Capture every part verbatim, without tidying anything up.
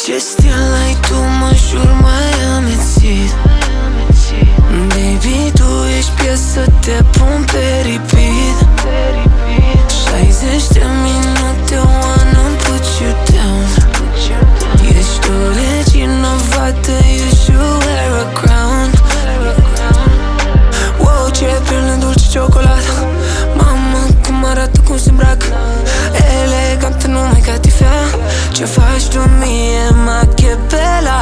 Ce stil ai tu, mă jur, mai amețit. Baby, tu ești piesă, te pun pe repeat. șaizeci de minute, wanna put you down. Ești o regină vată, you should wear a crown. Wow, ce piele dulce ciocolată. Mamă, cum arată, cum se îmbracă. Elegantă, numai ca tifea. Ce faci tu mie, Machebela?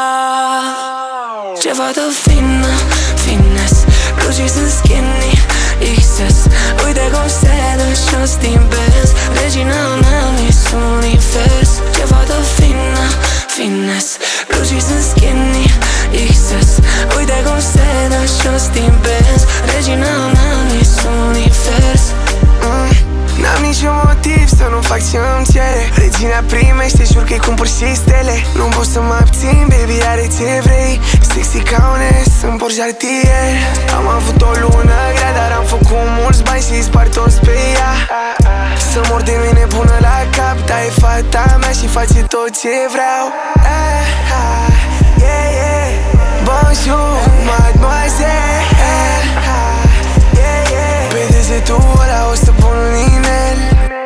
Ceva de fină, finesse. Blugii sunt skinny, X S. Uite cum se dă jos din Benz. Regina mea, Miss Univers. Ceva de fină, finesse. Blugii sunt skinny, X S. Uite cum se dă jos din Benz. Regina mea, Miss Univers. mm. N-am niciun motiv să nu fac ce-mi cere. Regina primește, jur că-i cumpăr și stele. Nu pot să mă abțin, baby, are ce vrei. Sexy ca un S, îmi por Cartier. Am avut o lună grea, dar am făcut mulți bani și spart toți pe ea. Să mor de mine până la cap, dar e fata mea și face tot ce vreau. Yeah, yeah. Bonjour, mademoiselle. Yeah, yeah. Pe degetul ăla o să pun un inel.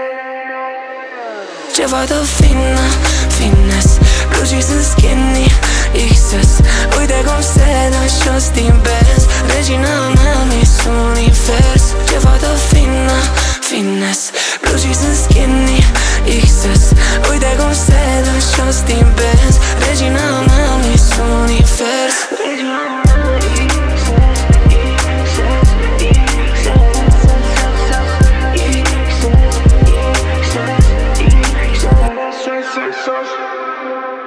Ceva de fină, finesse. Blugii sunt skinny, X S. Uite cum se dă jos din Benz. Regina mea, Miss Univers. Ceva de fină, finesse. Blugii sunt skinny, X S. Uite cum se dă jos din Benz. Regina mea, Miss Univers. Sos